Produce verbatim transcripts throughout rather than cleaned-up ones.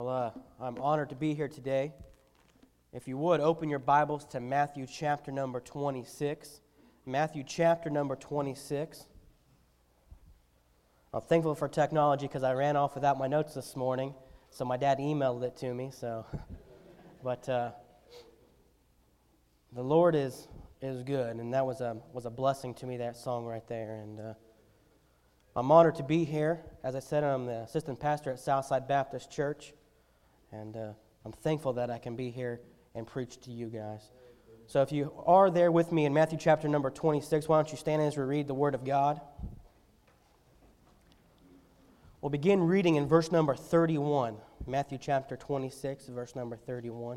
Well, uh, I'm honored to be here today. If you would, open your Bibles to Matthew chapter number twenty-six. Matthew chapter number twenty-six. I'm thankful for technology because I ran off without my notes this morning, so my dad emailed it to me. So, but uh, the Lord is is good, and that was a was a blessing to me. That song right there, and uh, I'm honored to be here. As I said, I'm the assistant pastor at Southside Baptist Church. And uh, I'm thankful that I can be here and preach to you guys. So if you are there with me in Matthew chapter number twenty-six, why don't you stand as we read the Word of God? We'll begin reading in verse number thirty-one. Matthew chapter twenty-six, verse number thirty-one.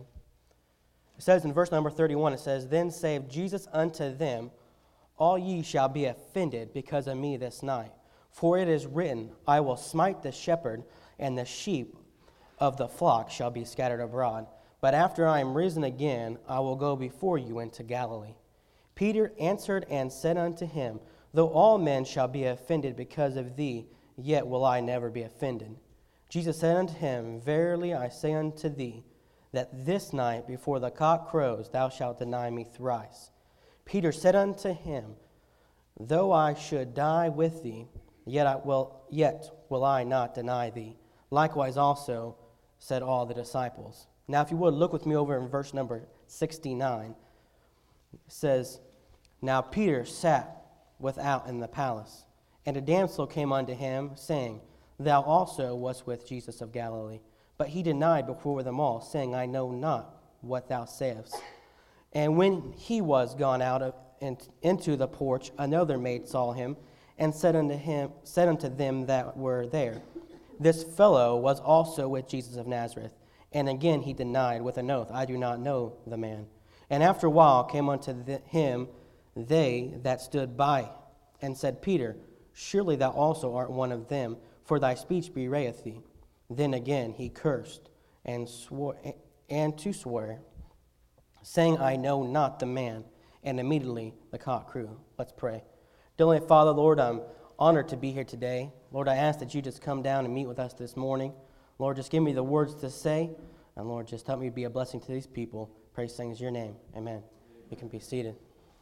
It says in verse number thirty-one, it says, "Then saith Jesus unto them, All ye shall be offended because of me this night. For it is written, I will smite the shepherd, and the sheep of the flock shall be scattered abroad. But after I am risen again, I will go before you into Galilee. Peter answered and said unto him, Though all men shall be offended because of thee, yet will I never be offended. Jesus said unto him, Verily I say unto thee, that this night before the cock crows thou shalt deny me thrice. Peter said unto him, Though I should die with thee, yet I will, yet will I not deny thee. Likewise also said all the disciples." Now, if you would, look with me over in verse number sixty-nine. It says, "Now Peter sat without in the palace, and a damsel came unto him, saying, Thou also wast with Jesus of Galilee. But he denied before them all, saying, I know not what thou sayest. And when he was gone out of, in, into the porch, another maid saw him, and said unto him, said unto them that were there, This fellow was also with Jesus of Nazareth. And again he denied with an oath, I do not know the man. And after a while came unto the, him they that stood by, and said, Peter, surely thou also art one of them, for thy speech bewrayeth thee. Then again he cursed, and swore, and to swear, saying, I know not the man. And immediately the cock crew." Let's pray. Dear Heavenly Father, Lord, I'm honored to be here today. Lord, I ask that you just come down and meet with us this morning. Lord, just give me the words to say, and Lord, just help me be a blessing to these people. Praise things your name. Amen. You can be seated.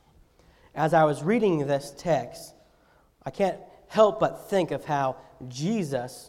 As I was reading this text, I can't help but think of how Jesus,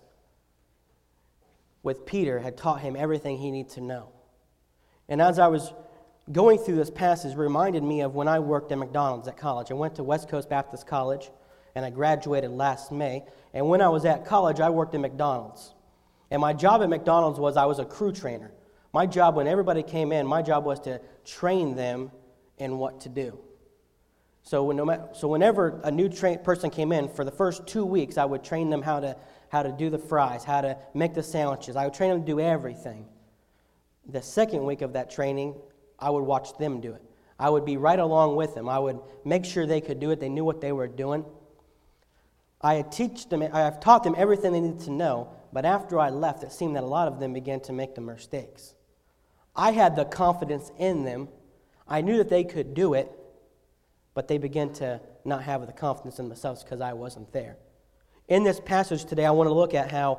with Peter, had taught him everything he needed to know. And as I was going through this passage, it reminded me of when I worked at McDonald's at college. I went to West Coast Baptist College, and I graduated last May. And when I was at college, I worked at McDonald's. And my job at McDonald's was I was a crew trainer. My job, when everybody came in, my job was to train them in what to do. So, when, no matter, so whenever a new tra- person came in, for the first two weeks, I would train them how to how to do the fries, how to make the sandwiches. I would train them to do everything. The second week of that training, I would watch them do it. I would be right along with them. I would make sure they could do it. They knew what they were doing. I had teach them, I have taught them everything they needed to know, but after I left, it seemed that a lot of them began to make the mistakes. I had the confidence in them. I knew that they could do it, but they began to not have the confidence in themselves because I wasn't there. In this passage today, I want to look at how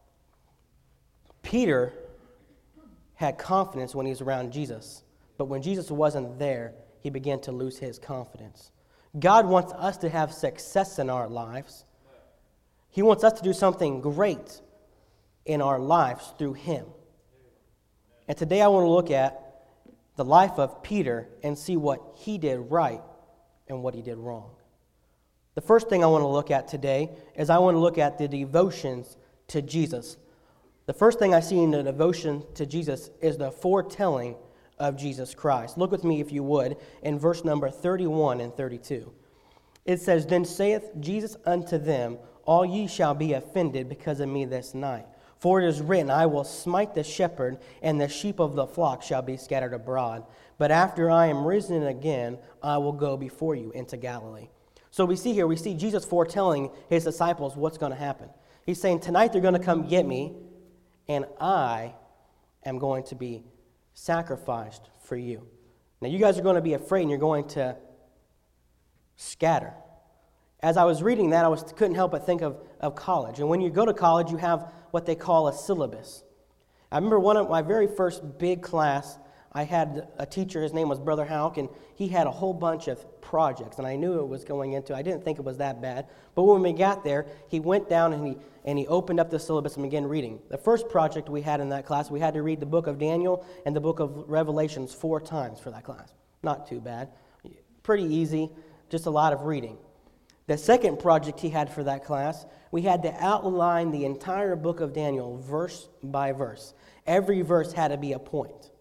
Peter had confidence when he was around Jesus, but when Jesus wasn't there, he began to lose his confidence. God wants us to have success in our lives. He wants us to do something great in our lives through him. And today I want to look at the life of Peter and see what he did right and what he did wrong. The first thing I want to look at today is I want to look at the devotions to Jesus. The first thing I see in the devotion to Jesus is the foretelling of Jesus Christ. Look with me, if you would, in verse number thirty-one and thirty-two. It says, Then saith Jesus unto them, All ye shall be offended because of me this night. For it is written, I will smite the shepherd, and the sheep of the flock shall be scattered abroad. But after I am risen again, I will go before you into Galilee. So we see here, we see Jesus foretelling his disciples what's going to happen. He's saying, tonight they're going to come get me, and I am going to be sacrificed for you. Now you guys are going to be afraid, and you're going to scatter. As I was reading that, I was couldn't help but think of, of college. And when you go to college, you have what they call a syllabus. I remember one of my very first big class, I had a teacher, his name was Brother Houck, and he had a whole bunch of projects, and I knew it was going into, I didn't think it was that bad, but when we got there, he went down and he and he opened up the syllabus and began reading. The first project we had in that class, we had to read the book of Daniel and the book of Revelations four times for that class. Not too bad. Pretty easy, just a lot of reading. The second project he had for that class, we had to outline the entire book of Daniel verse by verse. Every verse had to be a point.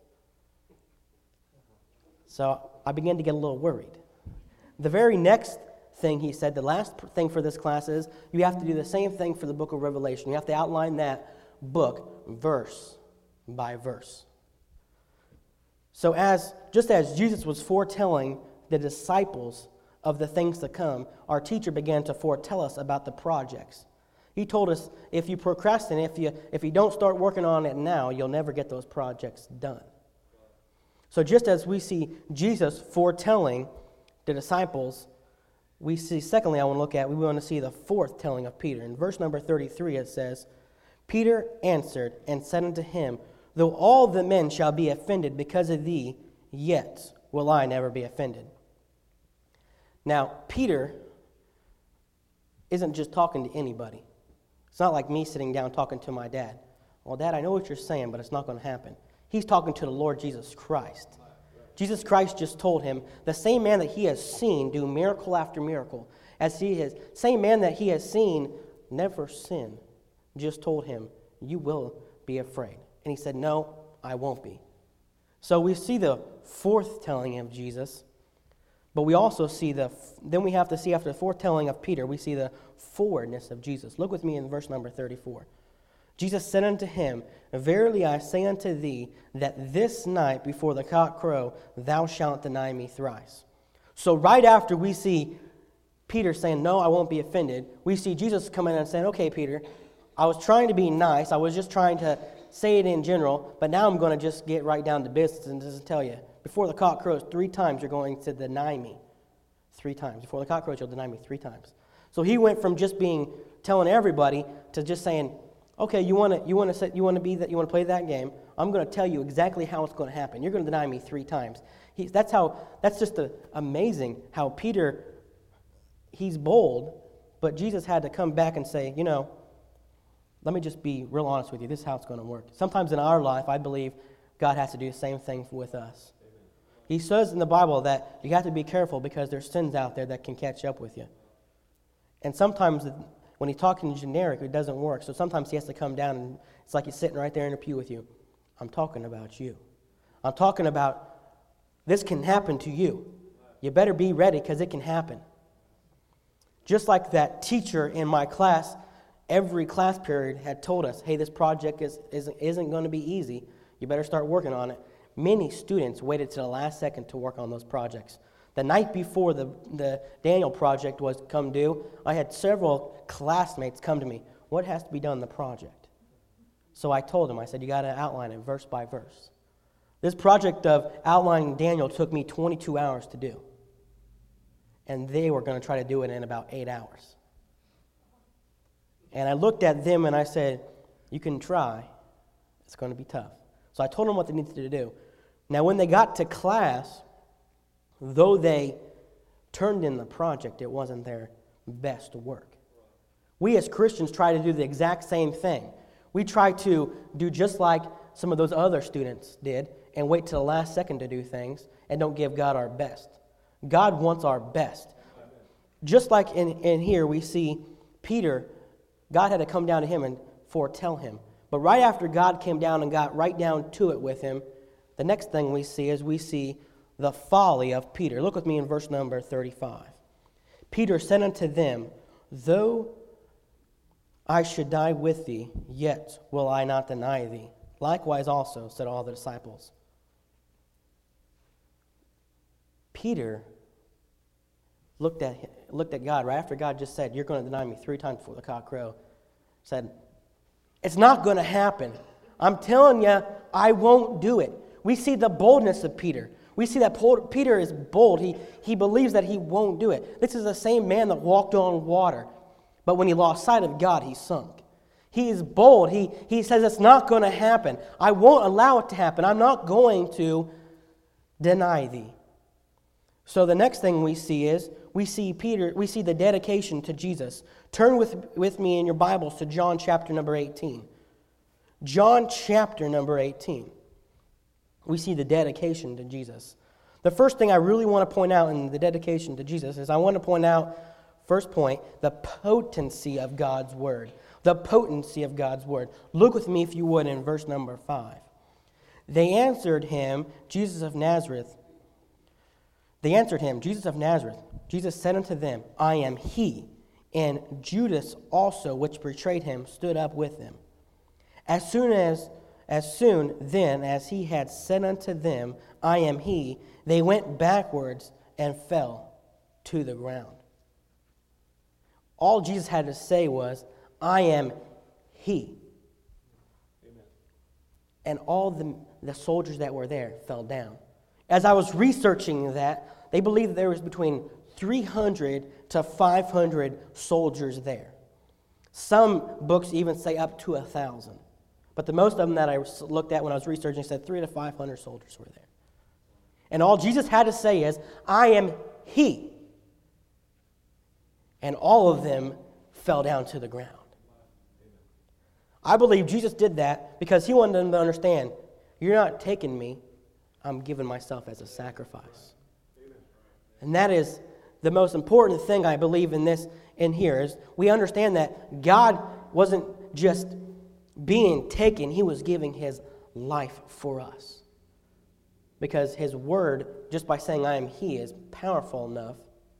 So I began to get a little worried. The very next thing he said, the last thing for this class is, you have to do the same thing for the book of Revelation. You have to outline that book verse by verse. So as just as Jesus was foretelling the disciples of the things to come, our teacher began to foretell us about the projects. He told us, if you procrastinate, if you if you don't start working on it now, you'll never get those projects done. So just as we see Jesus foretelling the disciples, we see, secondly, I want to look at, we want to see the fourth telling of Peter. In verse number thirty-three, it says, Peter answered and said unto him, though all the men shall be offended because of thee, yet will I never be offended. Now, Peter isn't just talking to anybody. It's not like me sitting down talking to my dad. Well, Dad, I know what you're saying, but it's not going to happen. He's talking to the Lord Jesus Christ. Jesus Christ just told him, the same man that he has seen do miracle after miracle, as he has, same man that he has seen never sin, just told him, you will be afraid. And he said, no, I won't be. So we see the fourth telling of Jesus, but we also see the, then we have to see after the fourth telling of Peter, we see the forwardness of Jesus. Look with me in verse number thirty-four. Jesus said unto him, verily I say unto thee, that this night before the cock crow, thou shalt deny me thrice. So right after we see Peter saying, no, I won't be offended, we see Jesus come in and saying, okay, Peter, I was trying to be nice. I was just trying to say it in general, but now I'm going to just get right down to business and just tell you, before the cock crows three times, you're going to deny me. Three times. Before the cock crows, you'll deny me three times. So he went from just being, telling everybody, to just saying, okay, you want to you want to say, you want to be that you want to play that game. I'm going to tell you exactly how it's going to happen. You're going to deny me three times. He, that's how. That's just a, amazing how Peter. He's bold, but Jesus had to come back and say, you know, let me just be real honest with you. This is how it's going to work. Sometimes in our life, I believe God has to do the same thing with us. He says in the Bible that you have to be careful because there's sins out there that can catch up with you. And sometimes when he's talking generic, it doesn't work. So sometimes he has to come down and it's like he's sitting right there in a pew with you. I'm talking about you. I'm talking about this can happen to you. You better be ready because it can happen. Just like that teacher in my class, every class period had told us, hey, this project is, isn't, isn't going to be easy. You better start working on it. Many students waited to the last second to work on those projects. The night before the, the Daniel project was come due, I had several classmates come to me. What has to be done in the project? So I told them, I said, you got to outline it verse by verse. This project of outlining Daniel took me twenty-two hours to do. And they were going to try to do it in about eight hours. And I looked at them and I said, you can try. It's going to be tough. So I told them what they needed to do. Now, when they got to class, though they turned in the project, it wasn't their best work. We as Christians try to do the exact same thing. We try to do just like some of those other students did and wait till the last second to do things and don't give God our best. God wants our best. Just like in, in here we see Peter, God had to come down to him and foretell him. But right after God came down and got right down to it with him, the next thing we see is we see the folly of Peter. Look with me in verse number thirty-five. Peter said unto them, though I should die with thee, yet will I not deny thee. Likewise also said all the disciples. Peter looked at looked at God right after God just said, you're going to deny me three times before the cock crow. Said, it's not going to happen. I'm telling you, I won't do it. We see the boldness of Peter. We see that Peter is bold. He, he believes that he won't do it. This is the same man that walked on water. But when he lost sight of God, he sunk. He is bold. He, he says it's not going to happen. I won't allow it to happen. I'm not going to deny thee. So the next thing we see is, we see Peter, we see the dedication to Jesus. Turn with, with me in your Bibles to John chapter number eighteen. John chapter number eighteen. We see the dedication to Jesus. The first thing I really want to point out in the dedication to Jesus is I want to point out, first point, the potency of God's Word. The potency of God's Word. Look with me, if you would, in verse number five. They answered him, Jesus of Nazareth. They answered him, Jesus of Nazareth. Jesus said unto them, I am he. And Judas also, which betrayed him, stood up with them. As soon as, as soon then as he had said unto them, I am he, they went backwards and fell to the ground. All Jesus had to say was, I am he. Amen. And all the, the soldiers that were there fell down. As I was researching that, they believed that there was between three hundred to five hundred soldiers there. Some books even say up to one thousand. But the most of them that I looked at when I was researching said three to five hundred soldiers were there. And all Jesus had to say is, I am he. And all of them fell down to the ground. I believe Jesus did that because he wanted them to understand, you're not taking me, I'm giving myself as a sacrifice. And that is the most important thing I believe in this in here is we understand that God wasn't just being taken, he was giving his life for us. Because his word, just by saying I am he, is powerful enough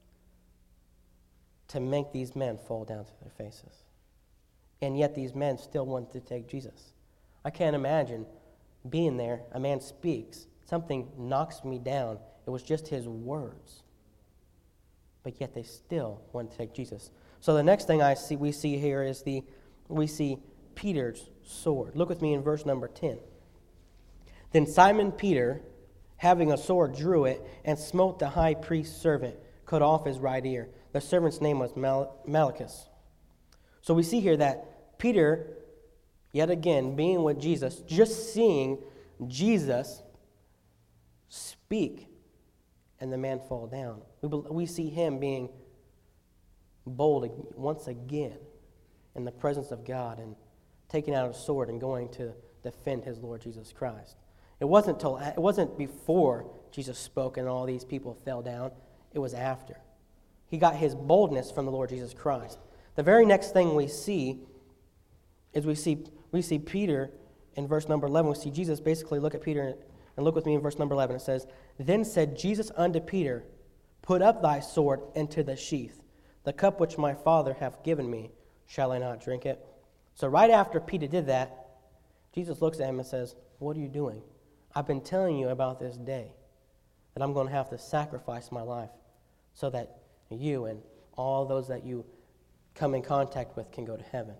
to make these men fall down to their faces. And yet these men still want to take Jesus. I can't imagine being there, a man speaks, something knocks me down. It was just his words. But yet they still want to take Jesus. So the next thing I see we see here is the we see Peter's sword. Look with me in verse number ten. Then Simon Peter, having a sword, drew it and smote the high priest's servant, cut off his right ear. The servant's name was Mal- Malchus. So we see here that Peter, yet again, being with Jesus, just seeing Jesus speak and the man fall down. We, we see him being bold once again in the presence of God and taking out a sword and going to defend his Lord Jesus Christ. It wasn't till, it wasn't before Jesus spoke and all these people fell down. It was after. He got his boldness from the Lord Jesus Christ. The very next thing we see is we see we see Peter in verse number eleven. We see Jesus basically look at Peter and look with me in verse number eleven. It says, Then said Jesus unto Peter, Put up thy sword into the sheath. The cup which my Father hath given me, shall I not drink it? So right after Peter did that, Jesus looks at him and says, What are you doing? I've been telling you about this day, that I'm going to have to sacrifice my life so that you and all those that you come in contact with can go to heaven.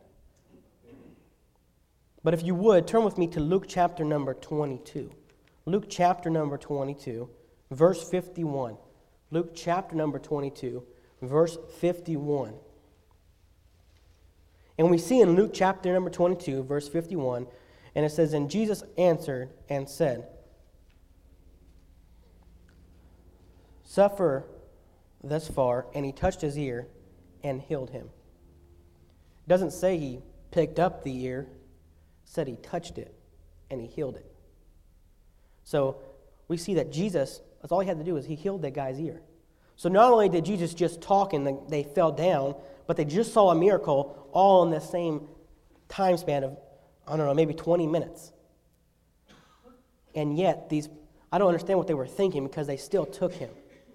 But if you would, turn with me to Luke chapter number twenty-two. Luke chapter number twenty-two, verse fifty-one. Luke chapter number twenty-two, verse fifty-one. And we see in Luke chapter number twenty-two, verse fifty-one, and it says, And Jesus answered and said, Suffer thus far, and he touched his ear and healed him. It doesn't say he picked up the ear, it said he touched it and he healed it. So we see that Jesus, that's all he had to do is he healed that guy's ear. So not only did Jesus just talk and they fell down, but they just saw a miracle all in the same time span of, I don't know, maybe twenty minutes. And yet, these, I don't understand what they were thinking because they still took him.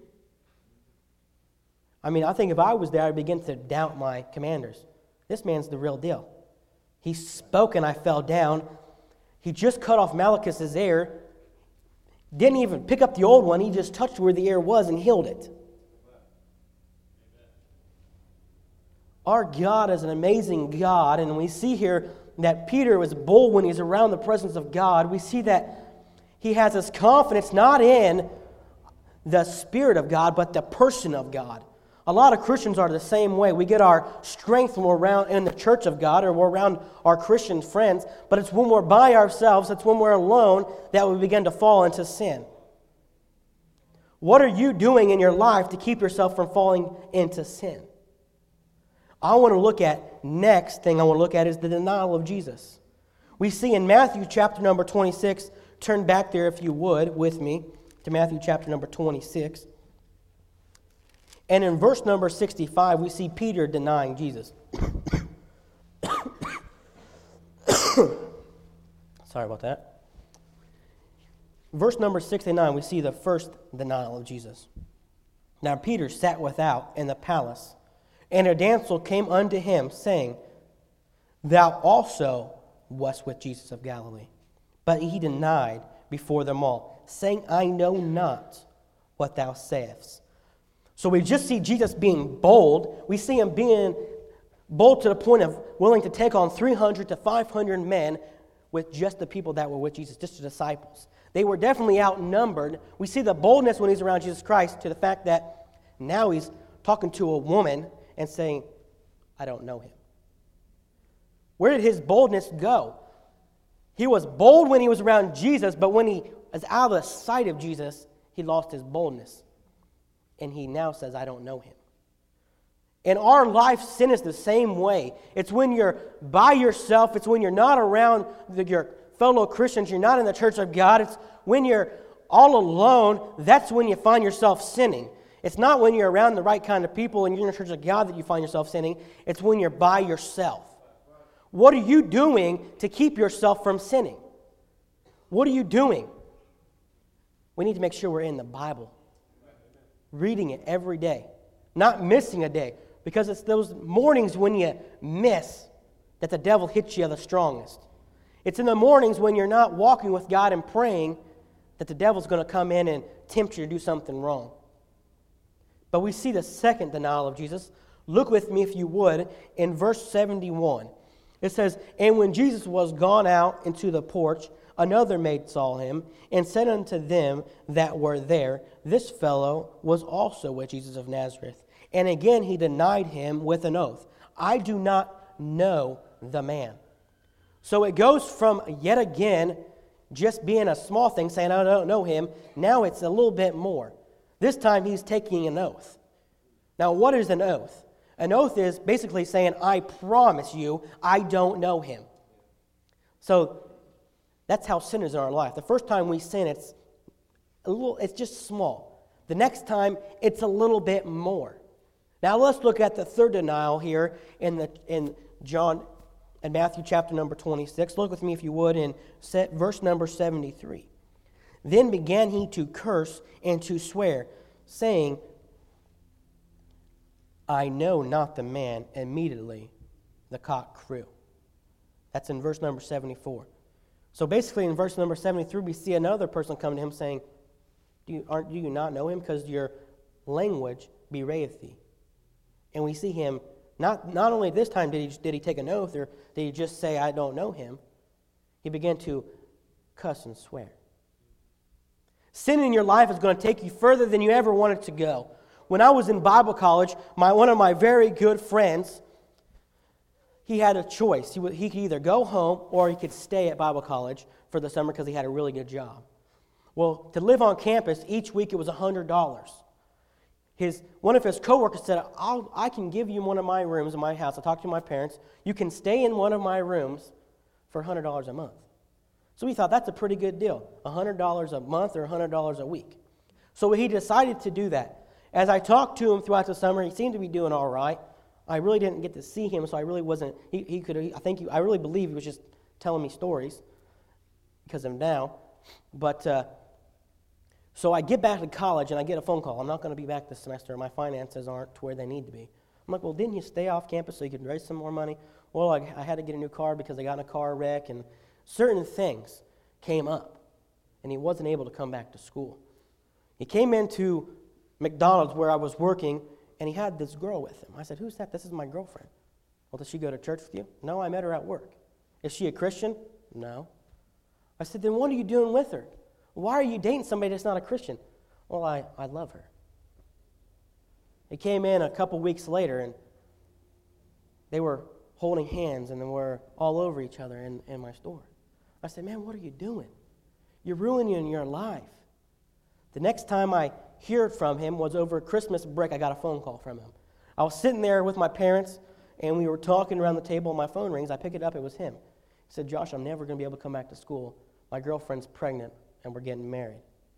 I mean, I think if I was there, I'd begin to doubt my commanders. This man's the real deal. He spoke and I fell down. He just cut off Malchus's ear. Didn't even pick up the old one. He just touched where the ear was and healed it. Our God is an amazing God, and we see here that Peter was bold when he's around the presence of God. We see that he has his confidence not in the Spirit of God, but the person of God. A lot of Christians are the same way. We get our strength when we're around in the church of God or we're around our Christian friends, but it's when we're by ourselves, it's when we're alone that we begin to fall into sin. What are you doing in your life to keep yourself from falling into sin? I want to look at, next thing I want to look at is the denial of Jesus. We see in Matthew chapter number twenty-six, turn back there if you would with me to Matthew chapter number twenty-six. And in verse number sixty-five, we see Peter denying Jesus. Sorry about that. Verse number sixty-nine, we see the first denial of Jesus. Now Peter sat without in the palace, and a damsel came unto him, saying, Thou also wast with Jesus of Galilee. But he denied before them all, saying, I know not what thou sayest. So we just see Jesus being bold. We see him being bold to the point of willing to take on three hundred to five hundred men with just the people that were with Jesus, just the disciples. They were definitely outnumbered. We see the boldness when he's around Jesus Christ to the fact that now he's talking to a woman and saying, I don't know him. Where did his boldness go? He was bold when he was around Jesus, but when he was out of the sight of Jesus, he lost his boldness. And he now says, I don't know him. In our life, sin is the same way. It's when you're by yourself. It's when you're not around the, your fellow Christians. You're not in the church of God. It's when you're all alone. That's when you find yourself sinning. It's not when you're around the right kind of people and you're in the church of God that you find yourself sinning. It's when you're by yourself. What are you doing to keep yourself from sinning? What are you doing? We need to make sure we're in the Bible. Reading it every day, not missing a day, because it's those mornings when you miss that the devil hits you the strongest. It's in the mornings when you're not walking with God and praying that the devil's going to come in and tempt you to do something wrong. But we see the second denial of Jesus. Look with me, if you would, in verse seventy-one. It says, And when Jesus was gone out into the porch, another maid saw him, and said unto them that were there, This fellow was also with Jesus of Nazareth. And again he denied him with an oath, I do not know the man. So it goes from, yet again, just being a small thing, saying, I don't know him. Now it's a little bit more. This time he's taking an oath. Now what is an oath? An oath is basically saying, I promise you, I don't know him. So that's how sin is in our life. The first time we sin, it's a little, it's just small. The next time, it's a little bit more. Now let's look at the third denial here in the in John and Matthew chapter number twenty-six. Look with me, if you would, in set, verse number seventy-three. Then began he to curse and to swear, saying, I know not the man. Immediately the cock crew. That's in verse number seventy-four. So basically in verse number seventy-three, we see another person coming to him saying, do you, aren't, do you not know him? Because your language bewrayeth thee. And we see him, not, not only this time did he, did he take an oath, or did he just say, I don't know him. He began to cuss and swear. Sin in your life is going to take you further than you ever wanted to go. When I was in Bible college, my one of my very good friends, he had a choice. He, would, he could either go home or he could stay at Bible college for the summer because he had a really good job. Well, to live on campus, each week it was one hundred dollars. His, one of his coworkers said, I'll, I can give you one of my rooms in my house. I talked to my parents. You can stay in one of my rooms for one hundred dollars a month. So we thought that's a pretty good deal, one hundred dollars a month or one hundred dollars a week. So he decided to do that. As I talked to him throughout the summer, he seemed to be doing all right. I really didn't get to see him, so I really wasn't, he, he could, I think, he, I really believe he was just telling me stories because of now. But, uh, so I get back to college and I get a phone call. I'm not going to be back this semester. My finances aren't to where they need to be. I'm like, well, didn't you stay off campus so you could raise some more money? Well, I, I had to get a new car because I got in a car wreck, and certain things came up, and he wasn't able to come back to school. He came into McDonald's where I was working, and he had this girl with him. I said, who's that? This is my girlfriend. Well, does she go to church with you? No, I met her at work. Is she a Christian? No. I said, then what are you doing with her? Why are you dating somebody that's not a Christian? Well, I, I love her. He came in a couple weeks later, and they were holding hands, and they were all over each other in, in my store. I said, man, what are you doing? You're ruining your life. The next time I heard from him was over Christmas break. I got a phone call from him. I was sitting there with my parents, and we were talking around the table, and my phone rings. I pick it up. It was him. He said, Josh, I'm never going to be able to come back to school. My girlfriend's pregnant, and we're getting married.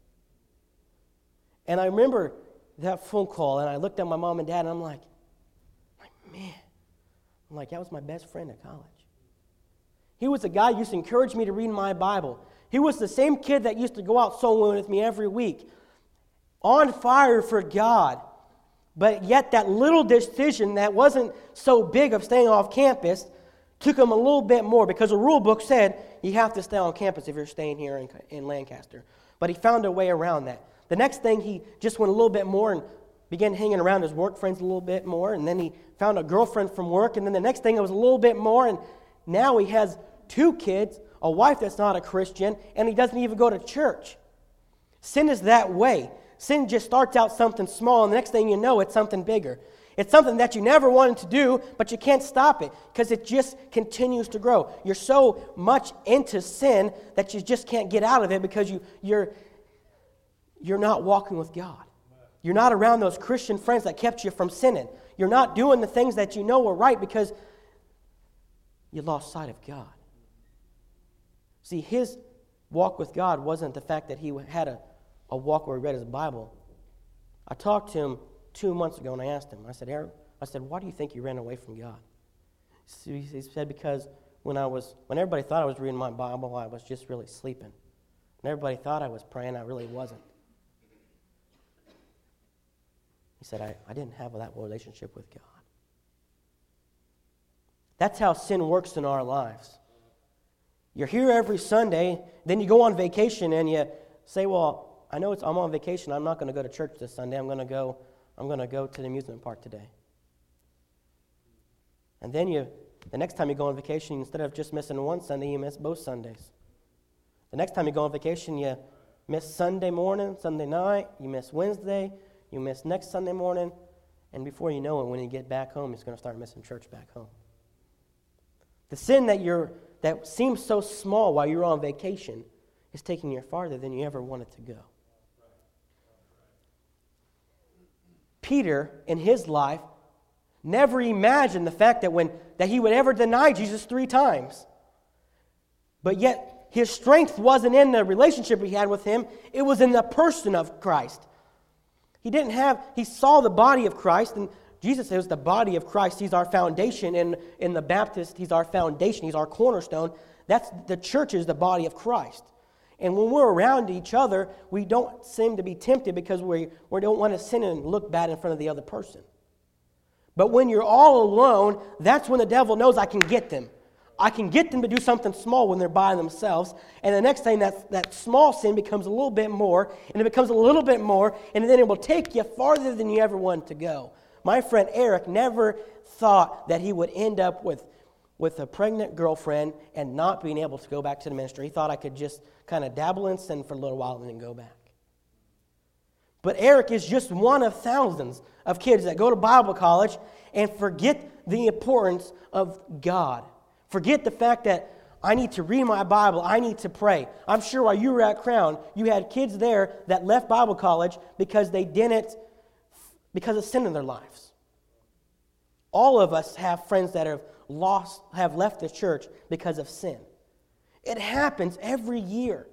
And I remember that phone call, and I looked at my mom and dad, and I'm like, like man. I'm like, that was my best friend at college. He was the guy who used to encourage me to read my Bible. He was the same kid that used to go out soloing with me every week, on fire for God. But yet that little decision that wasn't so big of staying off campus took him a little bit more, because the rule book said you have to stay on campus if you're staying here in, in Lancaster. But he found a way around that. The next thing, he just went a little bit more and began hanging around his work friends a little bit more, and then he found a girlfriend from work, and then the next thing it was a little bit more, and now he has two kids, a wife that's not a Christian, and he doesn't even go to church. Sin is that way. Sin just starts out something small, and the next thing you know, it's something bigger. It's something that you never wanted to do, but you can't stop it because it just continues to grow. You're so much into sin that you just can't get out of it because you, you're, you're not walking with God. You're not around those Christian friends that kept you from sinning. You're not doing the things that you know were right because you lost sight of God. See, his walk with God wasn't the fact that he had a, a walk where he read his Bible. I talked to him two months ago and I asked him, I said, Eric, I said, why do you think you ran away from God? So he said, because when I was, when everybody thought I was reading my Bible, I was just really sleeping. When everybody thought I was praying, I really wasn't. He said, I, I didn't have that relationship with God. That's how sin works in our lives. You're here every Sunday, then you go on vacation and you say, well, I know it's, I'm on vacation, I'm not going to go to church this Sunday, I'm going to go, I'm going to go to the amusement park today. And then you, the next time you go on vacation, instead of just missing one Sunday, you miss both Sundays. The next time you go on vacation, you miss Sunday morning, Sunday night, you miss Wednesday, you miss next Sunday morning, and before you know it, when you get back home, you're going to start missing church back home. The sin that you're that seems so small while you're on vacation is taking you farther than you ever wanted to go. Peter, in his life, never imagined the fact that when that he would ever deny Jesus three times. But yet, his strength wasn't in the relationship he had with him. It was in the person of Christ. He didn't have, he saw the body of Christ, and Jesus is the body of Christ. He's our foundation. In, in the Baptist, he's our foundation. He's our cornerstone. That's the church is the body of Christ. And when we're around each other, we don't seem to be tempted because we, we don't want to sin and look bad in front of the other person. But when you're all alone, that's when the devil knows I can get them. I can get them to do something small when they're by themselves. And the next thing, that, that small sin becomes a little bit more, and it becomes a little bit more, and then it will take you farther than you ever wanted to go. My friend Eric never thought that he would end up with, with a pregnant girlfriend and not being able to go back to the ministry. He thought I could just kind of dabble in sin for a little while and then go back. But Eric is just one of thousands of kids that go to Bible college and forget the importance of God. Forget the fact that I need to read my Bible, I need to pray. I'm sure while you were at Crown, you had kids there that left Bible college because they didn't, because of sin in their lives. All of us have friends that have lost, have left the church because of sin. It happens every year.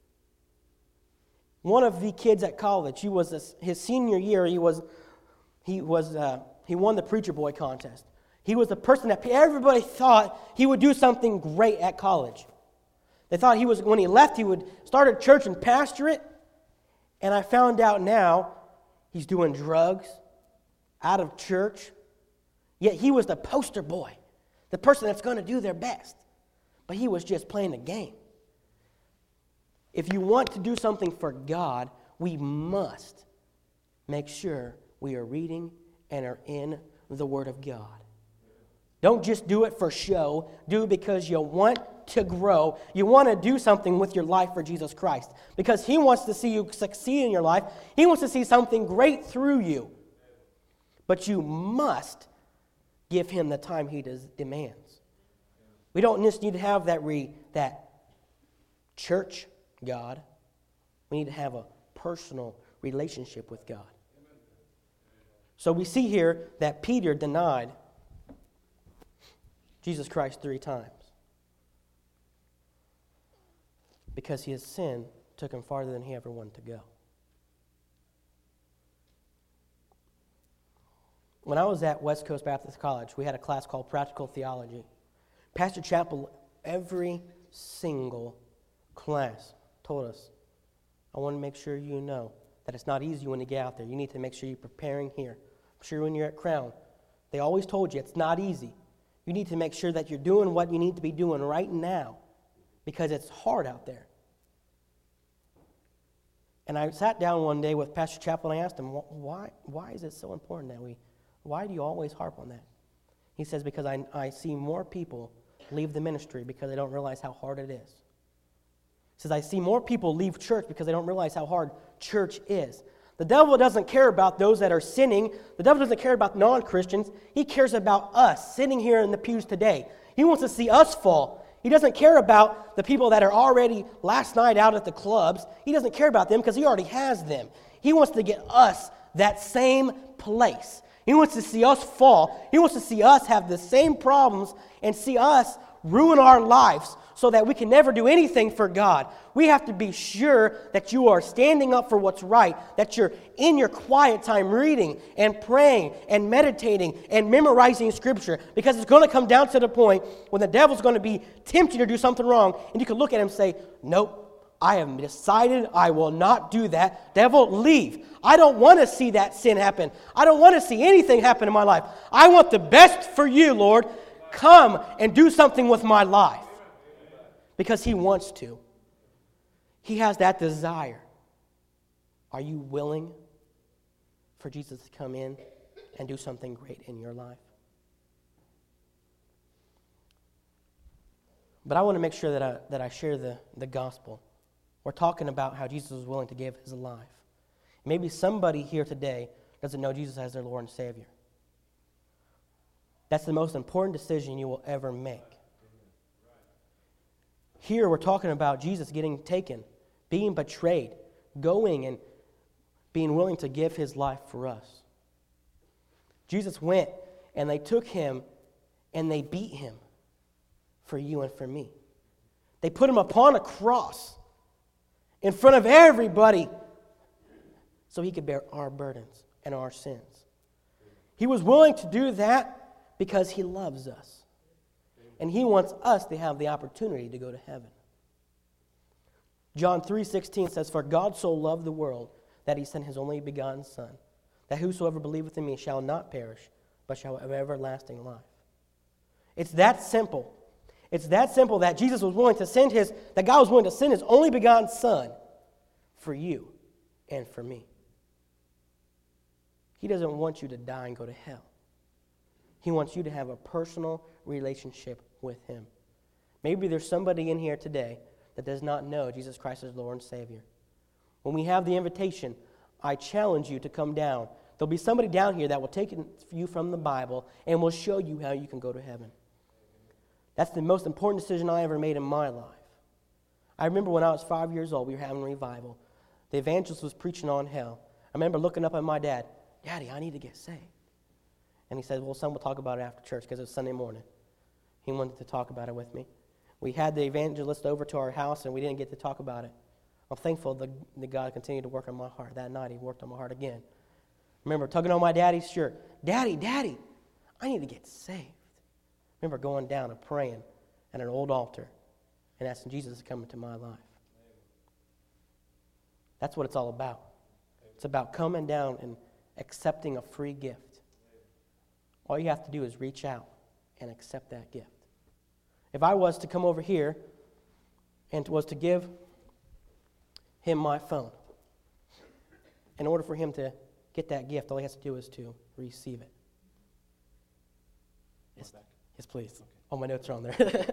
One of the kids at college, he was a, his senior year, he was he was uh, he won the Preacher Boy contest. He was the person that everybody thought he would do something great at college. They thought he was when he left, he would start a church and pastor it. And I found out now he's doing drugs, out of church. Yet he was the poster boy, the person that's going to do their best. But he was just playing the game. If you want to do something for God, we must make sure we are reading and are in the Word of God. Don't just do it for show. Do it because you want to grow. You want to do something with your life for Jesus Christ. Because He wants to see you succeed in your life. He wants to see something great through you. but you must give him the time he does, demands. We don't just need to have that, re, that church God. We need to have a personal relationship with God. So we see here that Peter denied Jesus Christ three times because his sin took him farther than he ever wanted to go. When I was at West Coast Baptist College, we had a class called Practical Theology. Pastor Chappell, every single class, told us, I want to make sure you know that it's not easy when you get out there. You need to make sure you're preparing here. I'm sure when you're at Crown, they always told you it's not easy. You need to make sure that you're doing what you need to be doing right now because it's hard out there. And I sat down one day with Pastor Chappell and I asked him, why, why is it so important that we, why do you always harp on that? He says, because I, I see more people leave the ministry because they don't realize how hard it is. He says, I see more people leave church because they don't realize how hard church is. The devil doesn't care about those that are sinning. The devil doesn't care about non-Christians. He cares about us sitting here in the pews today. He wants to see us fall. He doesn't care about the people that are already last night out at the clubs. He doesn't care about them because he already has them. He wants to get us that same place. He wants to see us fall. He wants to see us have the same problems and see us ruin our lives so that we can never do anything for God. We have to be sure that you are standing up for what's right, that you're in your quiet time reading and praying and meditating and memorizing Scripture, because it's going to come down to the point when the devil's going to be tempting you to do something wrong, and you can look at him and say, nope, I have decided I will not do that. Devil, leave. I don't want to see that sin happen. I don't want to see anything happen in my life. I want the best for you, Lord. Come and do something with my life. Because he wants to. He has that desire. Are you willing for Jesus to come in and do something great in your life? But I want to make sure that I, that I share the, the gospel. We're talking about how Jesus was willing to give his life. Maybe somebody here today doesn't know Jesus as their Lord and Savior. That's the most important decision you will ever make. Here we're talking about Jesus getting taken, being betrayed, going and being willing to give his life for us. Jesus went and they took him and they beat him for you and for me. They put him upon a cross in front of everybody so he could bear our burdens and our sins. He was willing to do that because he loves us. And he wants us to have the opportunity to go to heaven. John three sixteen says, For God so loved the world that he sent his only begotten Son, that whosoever believeth in me shall not perish, but shall have everlasting life. It's that simple. It's that simple that Jesus was willing to send his, that God was willing to send his only begotten Son for you and for me. He doesn't want you to die and go to hell. He wants you to have a personal relationship with him. Maybe there's somebody in here today that does not know Jesus Christ as Lord and Savior. When we have the invitation, I challenge you to come down. There'll be somebody down here that will take you from the Bible and will show you how you can go to heaven. That's the most important decision I ever made in my life. I remember when I was five years old, we were having a revival. The evangelist was preaching on hell. I remember looking up at my dad, Daddy, I need to get saved. And he said, well, son, we'll talk about it after church because it was Sunday morning. He wanted to talk about it with me. We had the evangelist over to our house, and we didn't get to talk about it. I'm thankful that, that God continued to work on my heart. That night, he worked on my heart again. I remember tugging on my daddy's shirt. Daddy, Daddy, I need to get saved. I remember going down and praying at an old altar and asking Jesus to come into my life. That's what it's all about. It's about coming down and accepting a free gift. All you have to do is reach out and accept that gift. If I was to come over here and was to give him my phone, in order for him to get that gift, all he has to do is to receive it. Yes, yes please. Okay. All my notes are on there.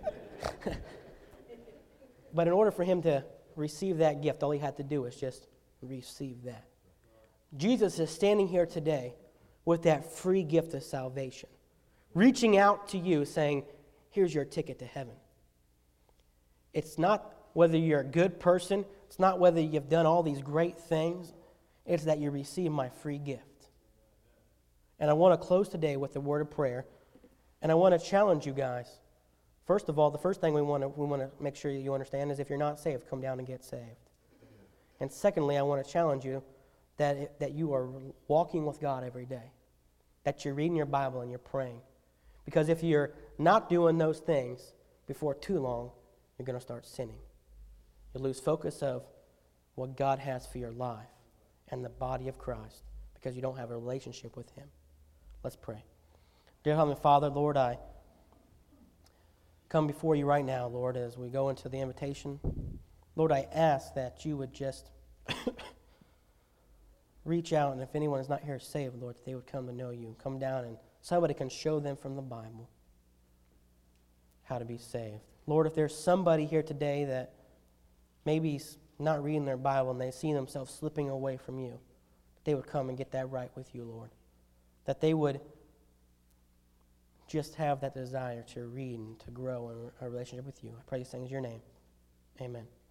But in order for him to receive that gift, all he had to do is just receive that. Jesus is standing here today with that free gift of salvation. Reaching out to you saying, here's your ticket to heaven. It's not whether you're a good person. It's not whether you've done all these great things. It's that you receive my free gift. And I want to close today with a word of prayer. And I want to challenge you guys. First of all, the first thing we want to we want to make sure you understand is if you're not saved, come down and get saved. And secondly, I want to challenge you that it, that you are walking with God every day, that you're reading your Bible and you're praying. Because if you're not doing those things, before too long, you're going to start sinning. You'll lose focus of what God has for your life and the body of Christ because you don't have a relationship with Him. Let's pray. Dear Heavenly Father, Lord, I come before you right now, Lord, as we go into the invitation. Lord, I ask that you would just reach out, and if anyone is not here saved, Lord, that they would come to know you. Come down and somebody can show them from the Bible how to be saved. Lord, if there's somebody here today that maybe is not reading their Bible and they see themselves slipping away from you, they would come and get that right with you, Lord. That they would just have that desire to read and to grow in a relationship with you. I pray these things in your name. Amen.